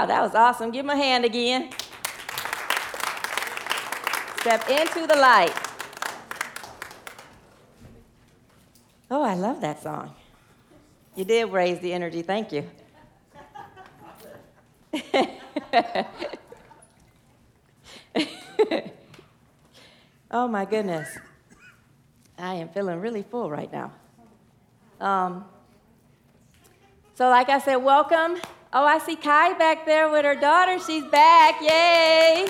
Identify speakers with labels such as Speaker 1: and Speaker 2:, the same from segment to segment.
Speaker 1: Wow, that was awesome. Give him a hand again. Step into the light. Oh, I love that song. You did raise the energy. Thank you. Oh, my goodness. I am feeling really full right now. So like I said, welcome. Oh, I see Kai back there with her daughter. She's back. Yay.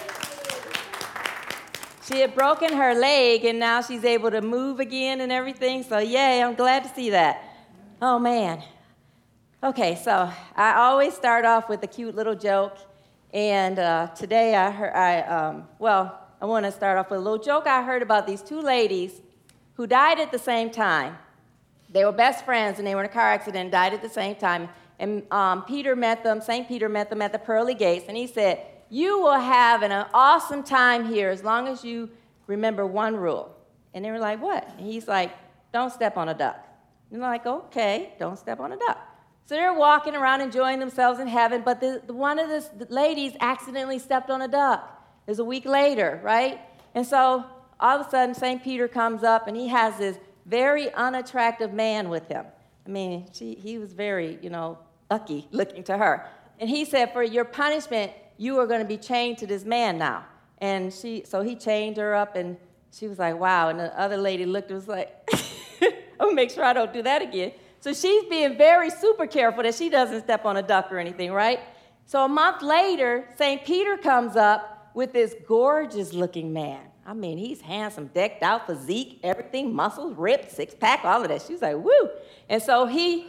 Speaker 1: She had broken her leg, and now she's able to move again and everything. So yay, I'm glad to see that. Oh, man. Okay, so I always start off with a cute little joke. And today I want to start off with a little joke I heard about these two ladies who died at the same time. They were best friends, and they were in a car accident and died at the same time. And St. Peter met them at the pearly gates, and he said, "You will have an awesome time here as long as you remember one rule." And they were like, "What?" And he's like, "Don't step on a duck." And they're like, "Okay, don't step on a duck." So they're walking around enjoying themselves in heaven, but one of the ladies accidentally stepped on a duck. It was a week later, right? And so all of a sudden, St. Peter comes up, and he has this very unattractive man with him. I mean, he was very, ucky looking to her. And he said, "For your punishment, you are going to be chained to this man now." And so he chained her up, and she was like, "Wow." And the other lady looked and was like, "I'm going to make sure I don't do that again." So she's being very super careful that she doesn't step on a duck or anything, right? So a month later, St. Peter comes up with this gorgeous-looking man. I mean, he's handsome, decked out, physique, everything, muscles, ripped, six-pack, all of that. She was like, "Woo!" And so he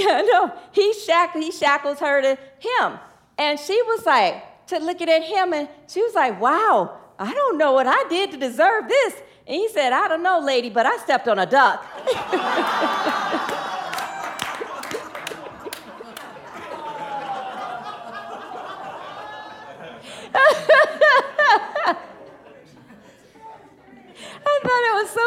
Speaker 1: shackles her to him. And she was like, looking at him, and she was like, "Wow, I don't know what I did to deserve this." And he said, "I don't know, lady, but I stepped on a duck." I thought it was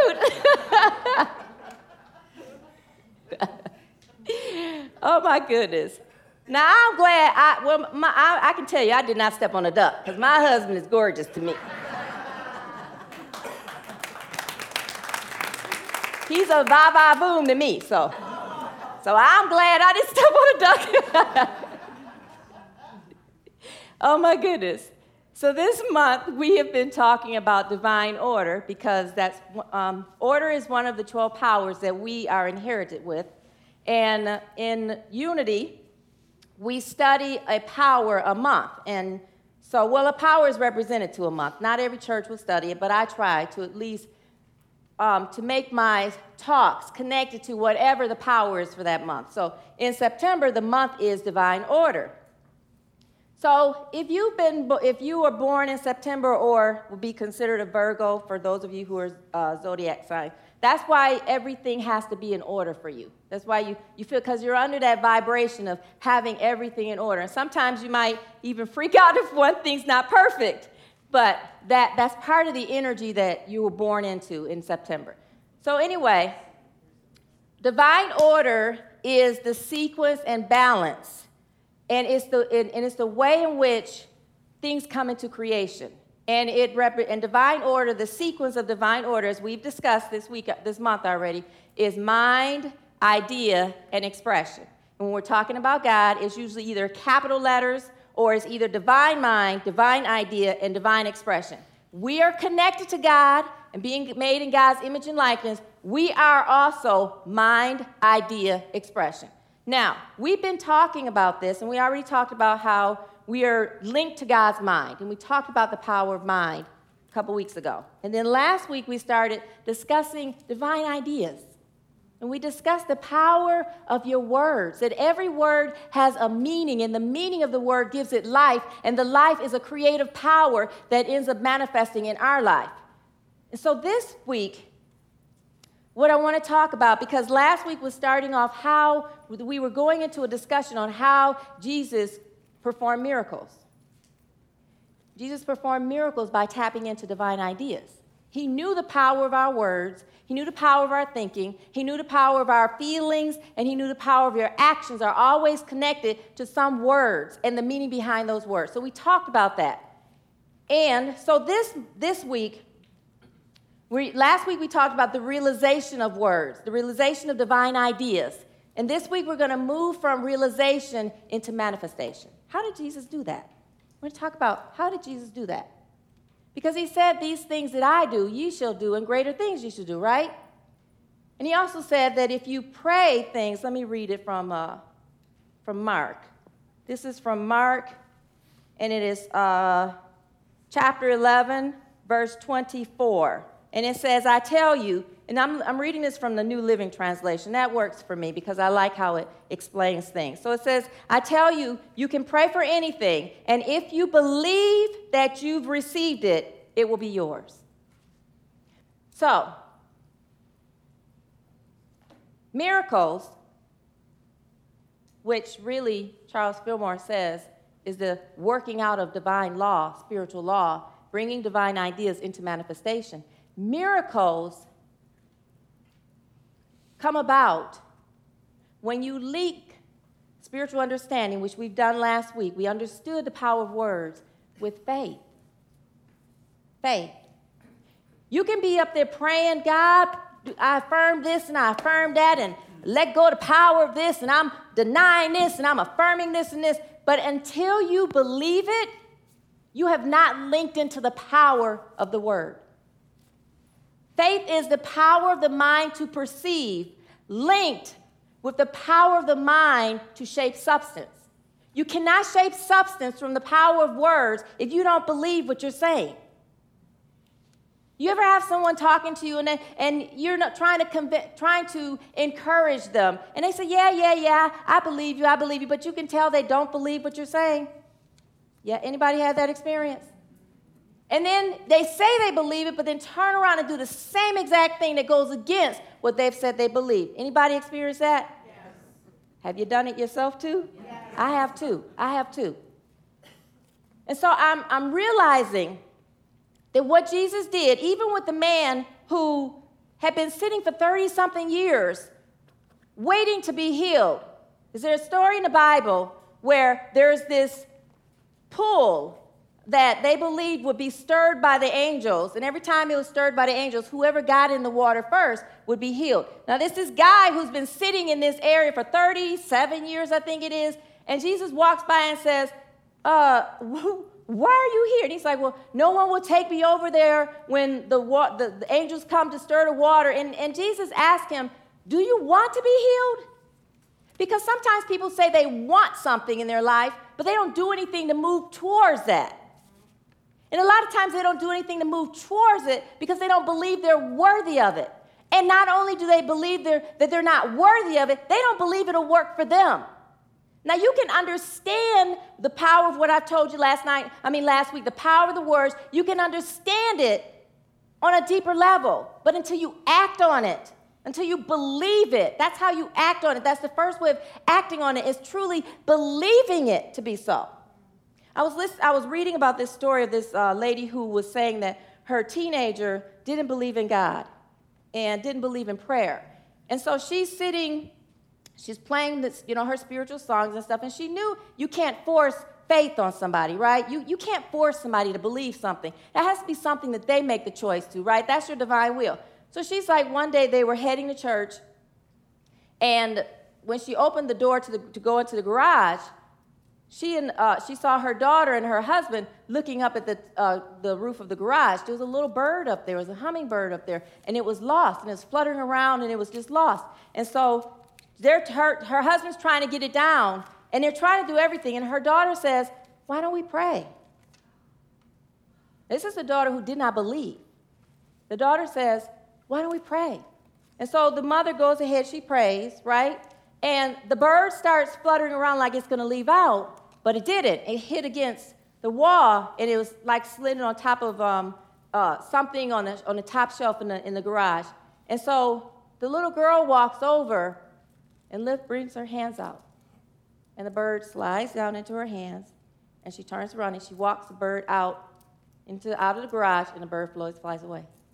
Speaker 1: so cute. Oh, my goodness. Now, I'm glad, I can tell you I did not step on a duck, because my husband is gorgeous to me. He's a va-va-boom to me, so I'm glad I didn't step on a duck. Oh, my goodness. So this month, we have been talking about divine order, because order is one of the 12 powers that we are inherited with. And in Unity, we study a power a month. And so, a power is represented to a month. Not every church will study it, but I try to at least to make my talks connected to whatever the power is for that month. So in September, the month is divine order. So if you were born in September or would be considered a Virgo, for those of you who are zodiac signs, that's why everything has to be in order for you. That's why you feel, because you're under that vibration of having everything in order. And sometimes you might even freak out if one thing's not perfect. But that's part of the energy that you were born into in September. So anyway, divine order is the sequence and balance. And it's the way in which things come into creation. And divine order, the sequence of divine order, as we've discussed this month already, is mind, idea, and expression. And when we're talking about God, it's usually either capital letters or it's either divine mind, divine idea, and divine expression. We are connected to God and being made in God's image and likeness. We are also mind, idea, expression. Now, we've been talking about this, and we already talked about how we are linked to God's mind, and we talked about the power of mind a couple weeks ago. And then last week, we started discussing divine ideas, and we discussed the power of your words, that every word has a meaning, and the meaning of the word gives it life, and the life is a creative power that ends up manifesting in our life. And so this week, what I want to talk about, because last week was starting off how we were going into a discussion on how Jesus performed miracles. Jesus performed miracles by tapping into divine ideas. He knew the power of our words. He knew the power of our thinking. He knew the power of our feelings, and he knew the power of your actions are always connected to some words and the meaning behind those words. So we talked about that. And so this week, last week we talked about the realization of words, the realization of divine ideas. And this week we're going to move from realization into manifestation. How did Jesus do that? We're going to talk about how did Jesus do that? Because he said, these things that I do, ye shall do, and greater things ye shall do, right? And he also said that if you pray things, let me read it from Mark. This is from Mark, and it is chapter 11, verse 24. And it says, I tell you, and I'm reading this from the New Living Translation. That works for me because I like how it explains things. So it says, I tell you, you can pray for anything, and if you believe that you've received it, it will be yours. So, miracles, which really Charles Fillmore says is the working out of divine law, spiritual law, bringing divine ideas into manifestation. Miracles come about when you leak spiritual understanding, which we've done last week. We understood the power of words with faith. Faith. You can be up there praying, God, I affirm this and I affirm that, and let go of the power of this, and I'm denying this, and I'm affirming this and this. But until you believe it, you have not linked into the power of the word. Faith is the power of the mind to perceive, linked with the power of the mind to shape substance. You cannot shape substance from the power of words if you don't believe what you're saying. You ever have someone talking to you and you're not trying to encourage them, and they say, yeah, I believe you, but you can tell they don't believe what you're saying? Yeah, anybody had that experience? And then they say they believe it, but then turn around and do the same exact thing that goes against what they've said they believe. Anybody experience that? Yes. Have you done it yourself too? Yes. I have too. And so I'm realizing that what Jesus did, even with the man who had been sitting for 30-something years, waiting to be healed. Is there a story in the Bible where there's this pool that they believed would be stirred by the angels, and every time it was stirred by the angels, whoever got in the water first would be healed. Now, this guy who's been sitting in this area for 37 years, I think it is, and Jesus walks by and says, why are you here? And he's like, well, no one will take me over there when the angels come to stir the water. And Jesus asked him, do you want to be healed? Because sometimes people say they want something in their life, but they don't do anything to move towards that. And a lot of times they don't do anything to move towards it because they don't believe they're worthy of it. And not only do they believe that they're not worthy of it, they don't believe it'll work for them. Now, you can understand the power of what I told you last week, the power of the words. You can understand it on a deeper level. But until you act on it, until you believe it, that's how you act on it. That's the first way of acting on it, is truly believing it to be so. I was reading about this story of this lady who was saying that her teenager didn't believe in God and didn't believe in prayer. And so she's playing this, her spiritual songs and stuff, and she knew you can't force faith on somebody, right? You can't force somebody to believe something. That has to be something that they make the choice to, right? That's your divine will. So she's like, one day they were heading to church, and when she opened the door to go into the garage, she saw her daughter and her husband looking up at the roof of the garage. There was a little bird up there. There was a hummingbird up there, and it was lost, and it was fluttering around, and it was just lost. And so her husband's trying to get it down, and they're trying to do everything, and her daughter says, why don't we pray? This is the daughter who did not believe. The daughter says, why don't we pray? And so the mother goes ahead, she prays, right? And the bird starts fluttering around like it's going to leave out, but it didn't. It hit against the wall, and it was like sliding on top of something on the top shelf in the garage. And so the little girl walks over and brings her hands out. And the bird slides down into her hands, and she turns around and she walks the bird out of the garage, and the bird flies away.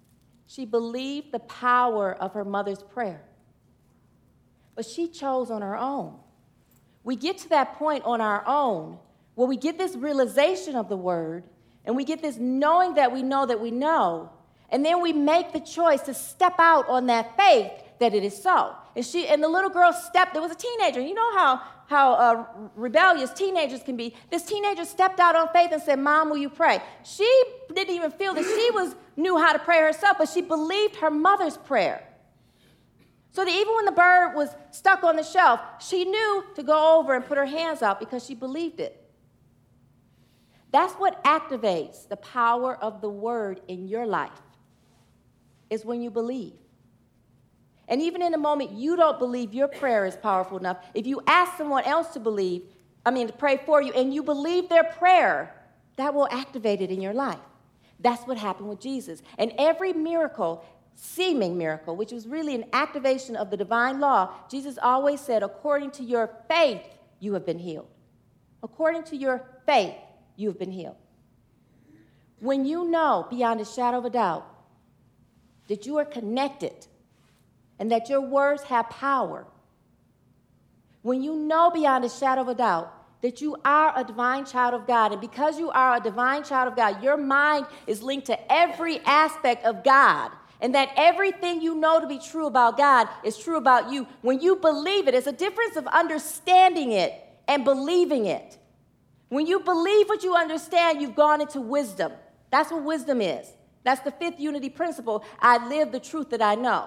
Speaker 1: She believed the power of her mother's prayer. But she chose on her own. We get to that point on our own where we get this realization of the word, and we get this knowing that we know, and then we make the choice to step out on that faith that it is so. And the little girl there was a teenager. You know how rebellious teenagers can be. This teenager stepped out on faith and said, "Mom, will you pray?" She didn't even feel that she knew how to pray herself, but she believed her mother's prayer. So that even when the bird was stuck on the shelf, she knew to go over and put her hands out because she believed it. That's what activates the power of the word in your life, is when you believe. And even in the moment you don't believe your prayer is powerful enough, if you ask someone else to pray for you, and you believe their prayer, that will activate it in your life. That's what happened with Jesus. And every miracle, seeming miracle, which was really an activation of the divine law, Jesus always said, according to your faith, you have been healed. According to your faith, you have been healed. When you know beyond a shadow of a doubt that you are connected and that your words have power, when you know beyond a shadow of a doubt that you are a divine child of God, and because you are a divine child of God, your mind is linked to every aspect of God, and that everything you know to be true about God is true about you. When you believe it, it's a difference of understanding it and believing it. When you believe what you understand, you've gone into wisdom. That's what wisdom is. That's the fifth unity principle. I live the truth that I know.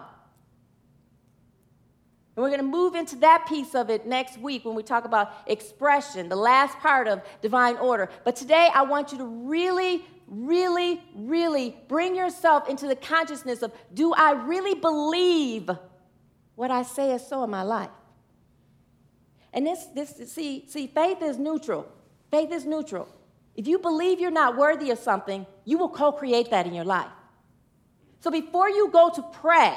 Speaker 1: And we're going to move into that piece of it next week when we talk about expression, the last part of divine order. But today I want you to really, really, really bring yourself into the consciousness of, do I really believe what I say is so in my life? And see, faith is neutral. Faith is neutral. If you believe you're not worthy of something, you will co-create that in your life. So before you go to pray,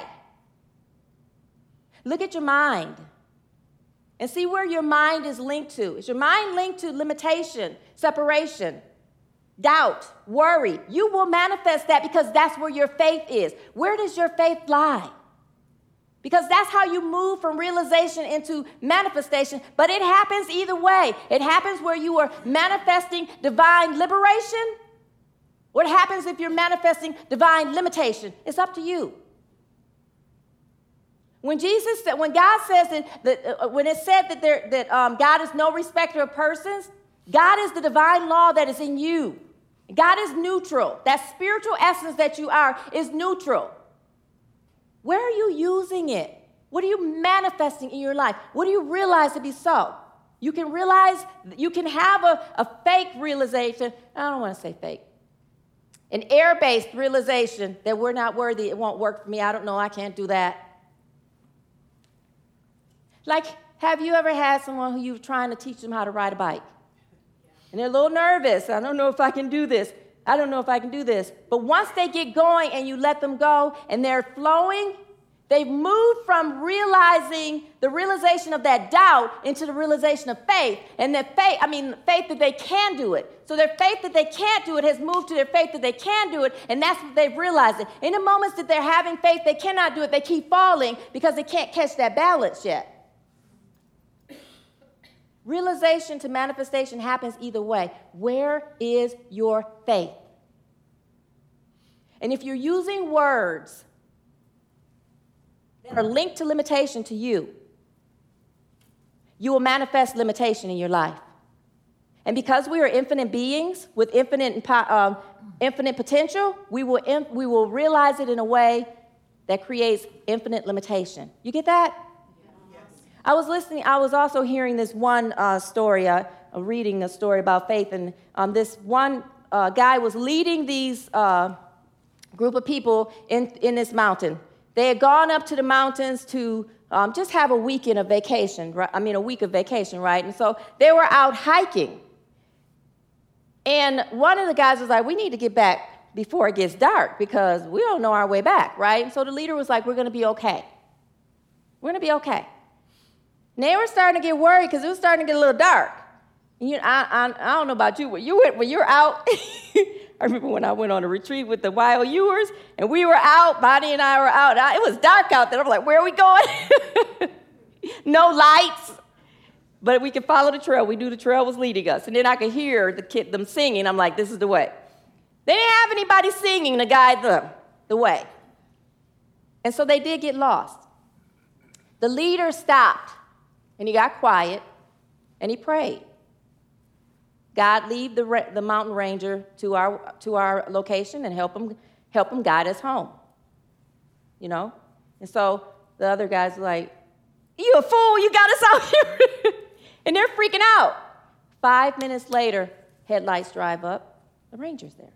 Speaker 1: look at your mind and see where your mind is linked to. Is your mind linked to limitation, separation, doubt, worry? You will manifest that because that's where your faith is. Where does your faith lie? Because that's how you move from realization into manifestation. But it happens either way. It happens where you are manifesting divine liberation. What happens if you're manifesting divine limitation? It's up to you. When God says when it said that God is no respecter of persons, God is the divine law that is in you. God is neutral. That spiritual essence that you are is neutral. Where are you using it? What are you manifesting in your life? What do you realize to be so? You can have a fake realization. I don't want to say fake. An air-based realization that we're not worthy. It won't work for me. I don't know. I can't do that. Like, have you ever had someone who you're trying to teach them how to ride a bike? And they're a little nervous. I don't know if I can do this. I don't know if I can do this. But once they get going and you let them go and they're flowing, they've moved from realizing the realization of that doubt into the realization of faith. And that faith that they can do it. So their faith that they can't do it has moved to their faith that they can do it, and that's what they've realized. It. In the moments that they're having faith they cannot do it, they keep falling because they can't catch that balance yet. Realization to manifestation happens either way. Where is your faith? And if you're using words that are linked to limitation to you, you will manifest limitation in your life. And because we are infinite beings with infinite potential, we will realize it in a way that creates infinite limitation. You get that? I was also hearing this one story, reading a story about faith, and this one guy was leading these group of people in this mountain. They had gone up to the mountains to just have a weekend of vacation, right? A week of vacation, right? And so they were out hiking. And one of the guys was like, we need to get back before it gets dark because we don't know our way back, right? And so the leader was like, we're going to be okay. We're going to be okay. And they were starting to get worried because it was starting to get a little dark. And I don't know about you, when you're out I remember when I went on a retreat with the YOUers, and we were out, Bonnie and I were out. It was dark out there. I'm like, where are we going? No lights. But we could follow the trail. We knew the trail was leading us. And then I could hear them singing. I'm like, this is the way. They didn't have anybody singing to guide them the way. And so they did get lost. The leader stopped, and he got quiet, and he prayed. God, lead the mountain ranger to our location and help him guide us home. You know? And so the other guys were like, you a fool, you got us out here. And they're freaking out. 5 minutes later, headlights drive up, the ranger's there.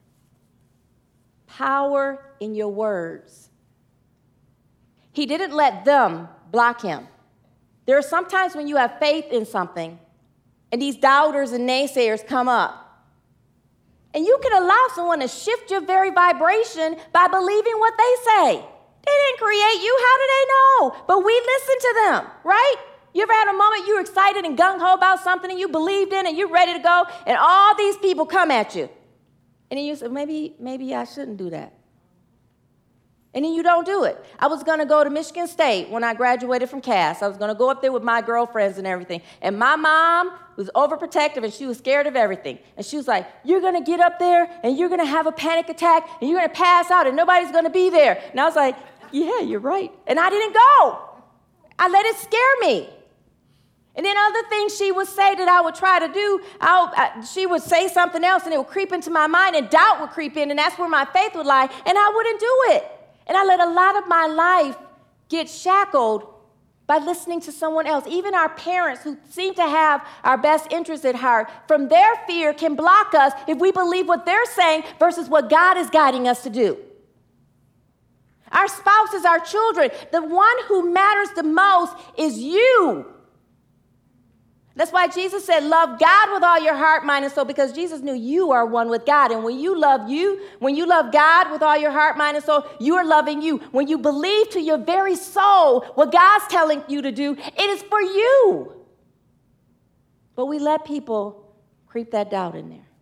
Speaker 1: Power in your words. He didn't let them block him. There are some times when you have faith in something, and these doubters and naysayers come up. And you can allow someone to shift your very vibration by believing what they say. They didn't create you. How do they know? But we listen to them, right? You ever had a moment you were excited and gung-ho about something and you believed in and you're ready to go, and all these people come at you. And then you say, maybe I shouldn't do that. And then you don't do it. I was going to go to Michigan State when I graduated from Cass. I was going to go up there with my girlfriends and everything. And my mom was overprotective, and she was scared of everything. And she was like, you're going to get up there, and you're going to have a panic attack, and you're going to pass out, and nobody's going to be there. And I was like, yeah, you're right. And I didn't go. I let it scare me. And then other things she would say that I would try to do, she would say something else, and it would creep into my mind, and doubt would creep in, and that's where my faith would lie, and I wouldn't do it. And I let a lot of my life get shackled by listening to someone else. Even our parents, who seem to have our best interests at heart, from their fear can block us if we believe what they're saying versus what God is guiding us to do. Our spouses, our children, the one who matters the most is you. That's why Jesus said, love God with all your heart, mind, and soul, because Jesus knew you are one with God. And when you love God with all your heart, mind, and soul, you are loving you. When you believe to your very soul what God's telling you to do, it is for you. But we let people creep that doubt in there.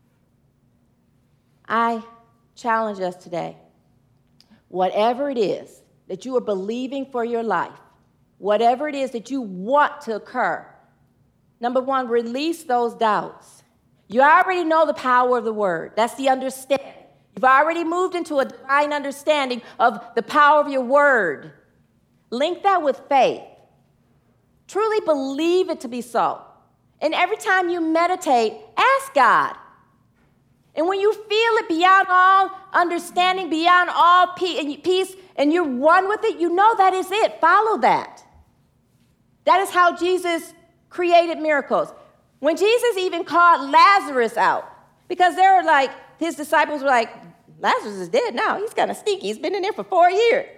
Speaker 1: I challenge us today, whatever it is that you are believing for your life, whatever it is that you want to occur, number one, release those doubts. You already know the power of the word. That's the understanding. You've already moved into a divine understanding of the power of your word. Link that with faith. Truly believe it to be so. And every time you meditate, ask God. And when you feel it beyond all understanding, beyond all peace, and you're one with it, you know that is it. Follow that. That is how Jesus created miracles. When Jesus even called Lazarus out, because they were like, his disciples were like, Lazarus is dead now. He's kind of stinky. He's been in there for 4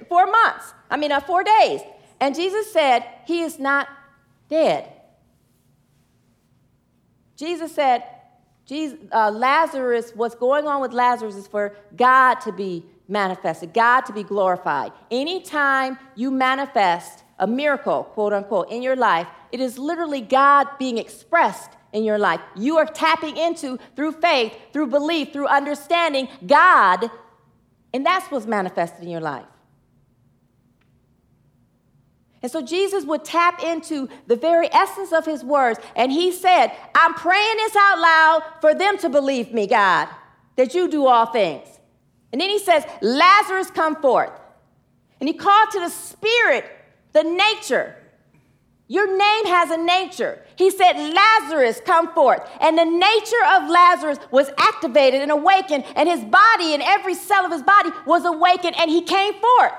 Speaker 1: days. And Jesus said, he is not dead. Jesus said, Lazarus, what's going on with Lazarus is for God to be manifested, God to be glorified. Anytime you manifest a miracle, quote unquote, in your life, it is literally God being expressed in your life. You are tapping into, through faith, through belief, through understanding, God, and that's what's manifested in your life. And so Jesus would tap into the very essence of his words, and he said, I'm praying this out loud for them to believe me, God, that you do all things. And then he says, Lazarus, come forth. And he called to the spirit, the nature. Your name has a nature. He said, Lazarus, come forth. And the nature of Lazarus was activated and awakened, and his body and every cell of his body was awakened, and he came forth.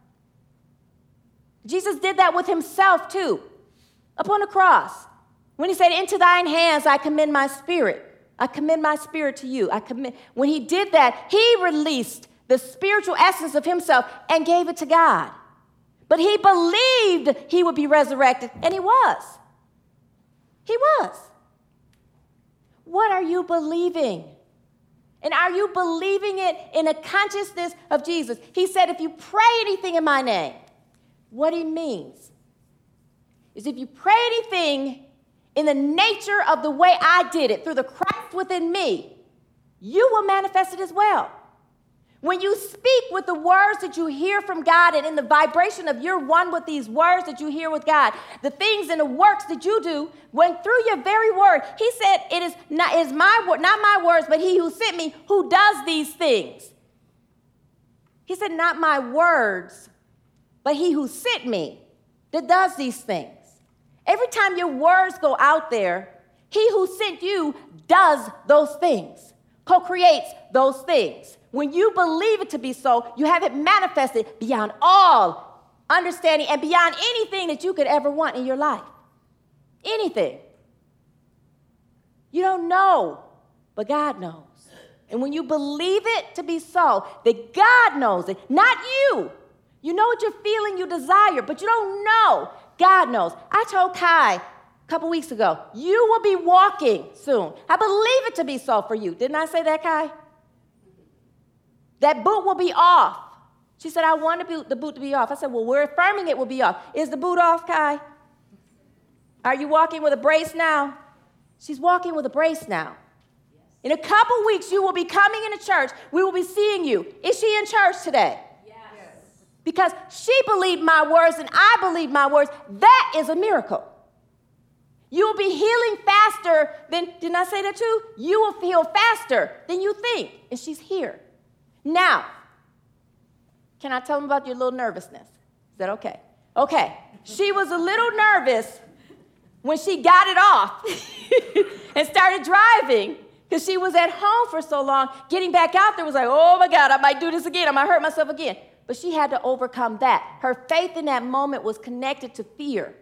Speaker 1: Jesus did that with himself too, upon the cross. When he said, into thine hands I commend my spirit. I commend my spirit to you. When he did that, he released the spiritual essence of himself and gave it to God. But he believed he would be resurrected, and he was. He was. What are you believing? And are you believing it in a consciousness of Jesus? He said, if you pray anything in my name, what he means is if you pray anything in the nature of the way I did it, through the Christ within me, you will manifest it as well. When you speak with the words that you hear from God and in the vibration of you're one with these words that you hear with God, the things and the works that you do, when through your very word, he said, it is my word, not my words, but he who sent me who does these things. He said, not my words, but he who sent me that does these things. Every time your words go out there, he who sent you does those things, co-creates those things. When you believe it to be so, you have it manifested beyond all understanding and beyond anything that you could ever want in your life. Anything. You don't know, but God knows. And when you believe it to be so, that God knows it, not you. You know what you're feeling, you desire, but you don't know. God knows. I told Kai a couple weeks ago, you will be walking soon. I believe it to be so for you. Didn't I say that, Kai? That boot will be off. She said, I want the boot to be off. I said, well, we're affirming it will be off. Is the boot off, Kai? Are you walking with a brace now? She's walking with a brace now. In a couple weeks, you will be coming into church. We will be seeing you. Is she in church today? Yes. Because she believed my words and I believe my words. That is a miracle. You will be healing faster than, didn't I say that too? You will heal faster than you think. And she's here. Now, can I tell them about your little nervousness? Is that okay? Okay. She was a little nervous when she got it off and started driving because she was at home for so long. Getting back out there was like, oh my God, I might do this again. I might hurt myself again. But she had to overcome that. Her faith in that moment was connected to fear.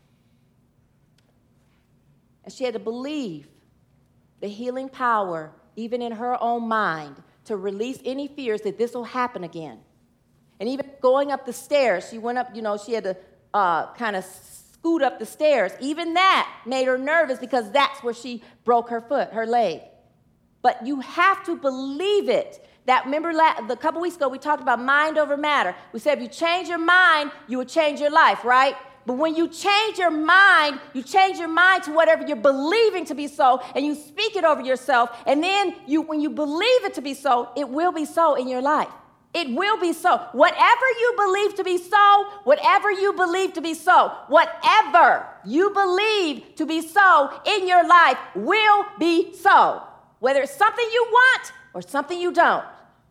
Speaker 1: And she had to believe the healing power, even in her own mind, to release any fears that this will happen again. And even going up the stairs, she went up, she had to kind of scoot up the stairs. Even that made her nervous because that's where she broke her foot, her leg. But you have to believe it. That, remember a couple weeks ago, we talked about mind over matter. We said if you change your mind, you will change your life, right? But when you change your mind to whatever you're believing to be so, and you speak it over yourself, and then when you believe it to be so, it will be so in your life. It will be so. Whatever you believe to be so, whatever you believe to be so, whatever you believe to be so in your life will be so. Whether it's something you want or something you don't.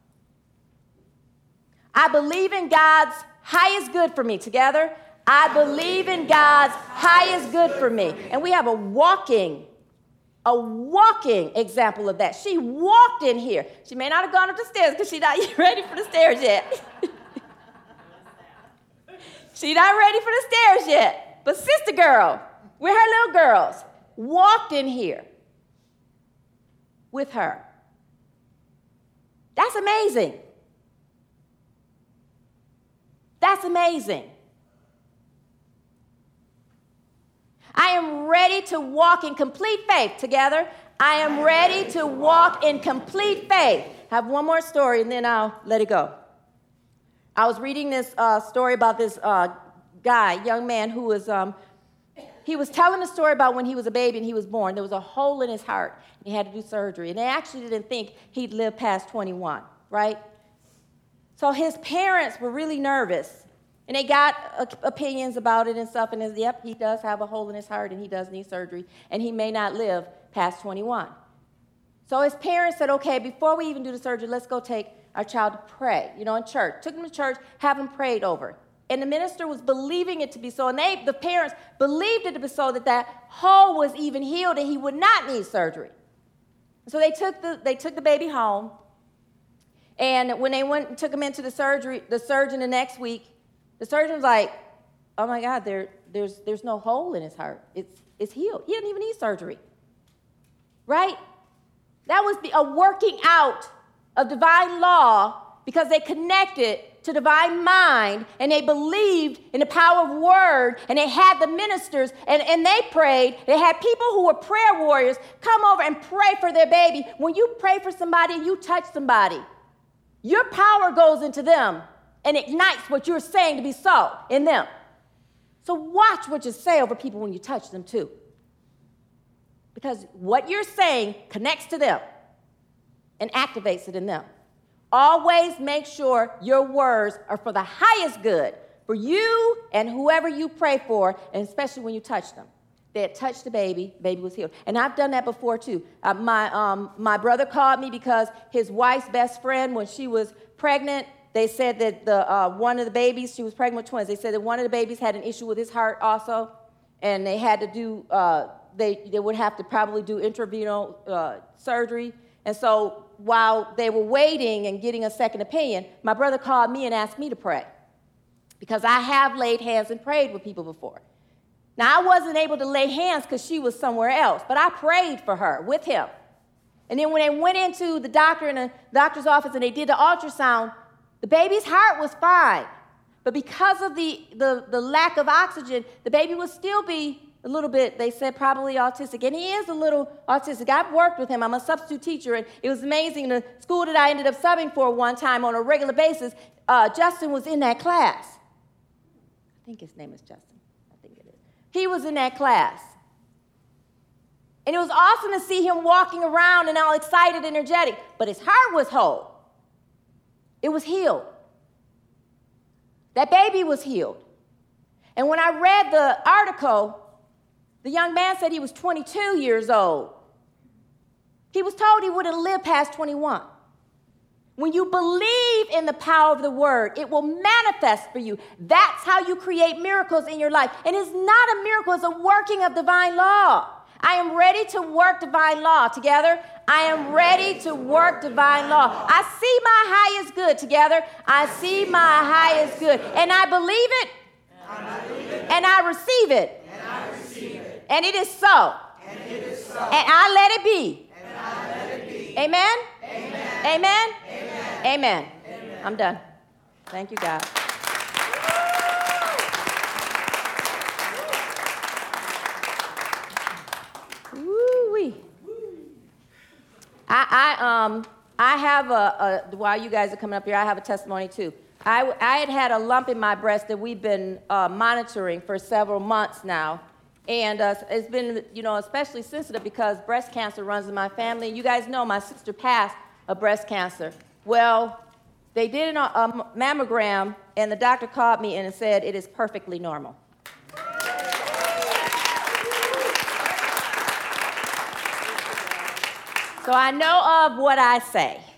Speaker 1: I believe in God's highest good for me. Together, I believe in God's highest good for me. And we have a walking example of that. She walked in here. She may not have gone up the stairs because she's not ready for the stairs yet. She's not ready for the stairs yet. But sister girl, with her little girls, walked in here with her. That's amazing. That's amazing. I am ready to walk in complete faith. Together, I am ready to walk in complete faith. I have one more story, and then I'll let it go. I was reading this story about this young man who was, he was telling a story about when he was a baby and he was born. There was a hole in his heart, and he had to do surgery. And they actually didn't think he'd live past 21, right? So his parents were really nervous. And they got opinions about it and stuff, and yep, he does have a hole in his heart, and he does need surgery, and he may not live past 21. So his parents said, okay, before we even do the surgery, let's go take our child to pray, in church. Took him to church, have him prayed over. And the minister was believing it to be so, and the parents believed it to be so that hole was even healed and he would not need surgery. So they took the baby home, and when they went and took him into the surgeon the next week, the surgeon was like, oh my God, there's no hole in his heart. It's healed. He didn't even need surgery. Right? That was a working out of divine law because they connected to divine mind and they believed in the power of word and they had the ministers and they prayed. They had people who were prayer warriors come over and pray for their baby. When you pray for somebody and you touch somebody, your power goes into them and ignites what you're saying to be so in them. So watch what you say over people when you touch them too. Because what you're saying connects to them. and activates it in them. Always make sure your words are for the highest good for you and whoever you pray for, and especially when you touch them. They had touched the baby was healed. And I've done that before too. My brother called me because his wife's best friend, when she was pregnant, they said that one of the babies, she was pregnant with twins, they said that one of the babies had an issue with his heart also, and they had to do, they would have to probably do intravenous surgery. And so while they were waiting and getting a second opinion, my brother called me and asked me to pray, because I have laid hands and prayed with people before. Now, I wasn't able to lay hands because she was somewhere else, but I prayed for her with him. And then when they went into the doctor in the doctor's office and they did the ultrasound, the baby's heart was fine. But because of the lack of oxygen, the baby would still be a little bit, they said, probably autistic. And he is a little autistic. I've worked with him. I'm a substitute teacher, and it was amazing. The school that I ended up subbing for one time on a regular basis, Justin was in that class. I think his name is Justin. He was in that class. And it was awesome to see him walking around and all excited and energetic, but his heart was whole. It was healed. That baby was healed. And when I read the article, the young man said he was 22 years old. He was told he wouldn't live past 21. When you believe in the power of the word, it will manifest for you. That's how you create miracles in your life. And it's not a miracle, it's a working of divine law. I am ready to work divine law. Together, I am ready to work divine law. I see my highest good. Together, I see my highest good. And I believe it. And I receive it. And it is so. And I let it be. Amen? Amen? Amen. I'm done. Thank you, God. Woo-wee. I have while you guys are coming up here, I have a testimony too. I had a lump in my breast that we've been monitoring for several months now. And it's been, especially sensitive because breast cancer runs in my family. You guys know my sister passed of breast cancer. Well, they did a mammogram, and the doctor called me and said it is perfectly normal. So I know of what I say.